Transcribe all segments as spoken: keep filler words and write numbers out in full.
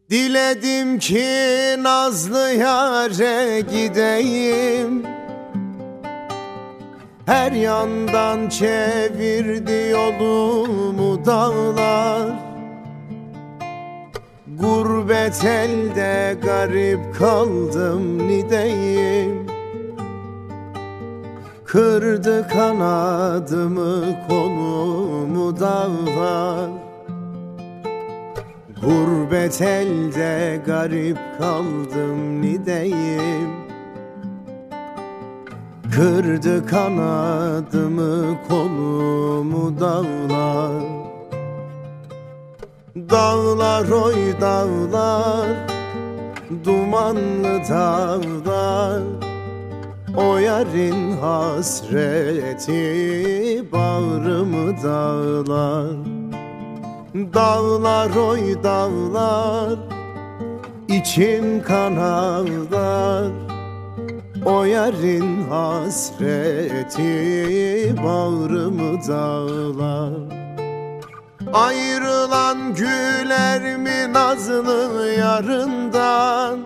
Diledim ki nazlı yâre gideyim, her yandan çevirdi yolumu dağlar. Gurbet elde garip kaldım nideyim, kırdı kanadımı kolumu dağlar. Gurbet elde garip kaldım nideyim, kırdı kanadımı kolumu dağlar. Dağlar oy dağlar, dumanlı dağlar, o yarın hasreti bağrımı dağlar. Dağlar oy dağlar, içim kan ağlar, o yarın hasreti bağrımı dağlar. Ayrılan güler mi nazlı yarından,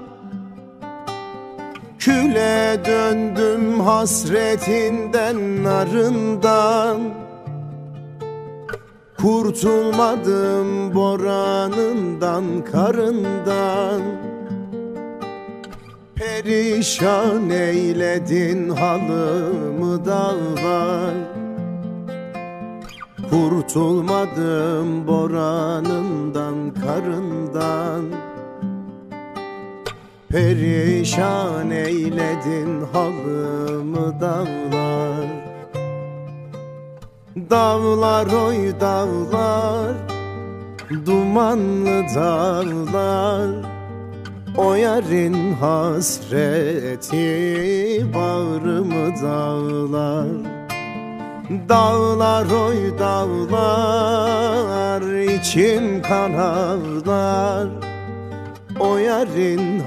küle döndüm hasretinden narından. Kurtulmadım boranından karından, perişan eyledin halımı dağlar. Kurtulmadım boranından karından, perişan eyledin halımı dağlar. Dağlar oy dağlar, dumanlı dağlar, o yarın hasreti bağrımı dağlar. Dağlar oy dağlar, içim kan ağlar, o yarın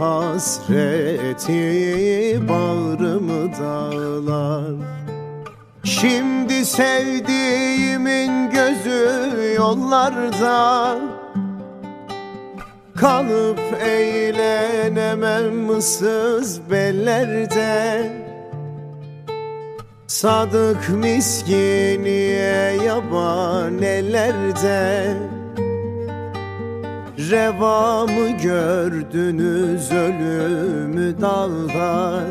hasreti bağrımı dağlar. Şimdi sevdiğimin gözü yollarda, kalıp eğlenemem ıssız bellerde. Sadık miskiniye yaban ellerde, reva mı gördünüz ölümü dağlar.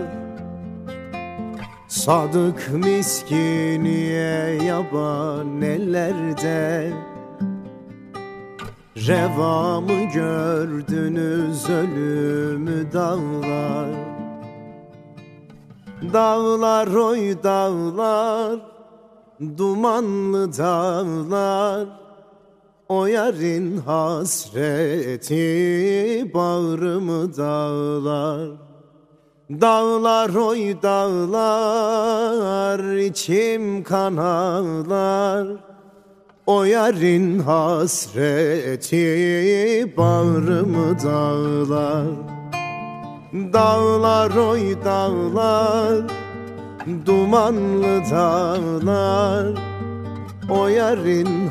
Sadık miskiniye yaban ellerde, reva mı gördünüz ölümü dağlar. Dağlar oy dağlar, dumanlı dağlar, o yarın hasreti bağrımı dağlar. Dağlar oy dağlar, içim kan ağlar, o yarın hasreti bağrımı dağlar. Dağlar oy dağlar, dumanlı dağlar, o yarın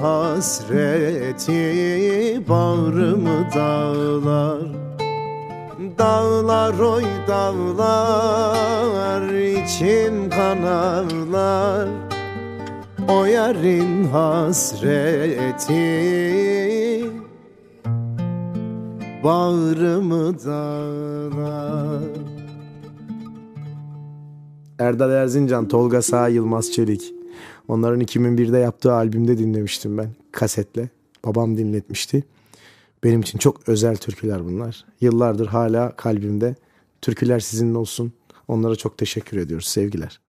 hasreti bağrımı dağlar. Dağlar oy dağlar, içim kan ağlar, o yarın hasreti bağrımı dağlar. Erdal Erzincan, Tolga Sağ, Yılmaz Çelik. Onların iki bin birde yaptığı albümde dinlemiştim ben kasetle. Babam dinletmişti. Benim için çok özel türküler bunlar. Yıllardır hala kalbimde. Türküler sizinle olsun. Onlara çok teşekkür ediyoruz. Sevgiler.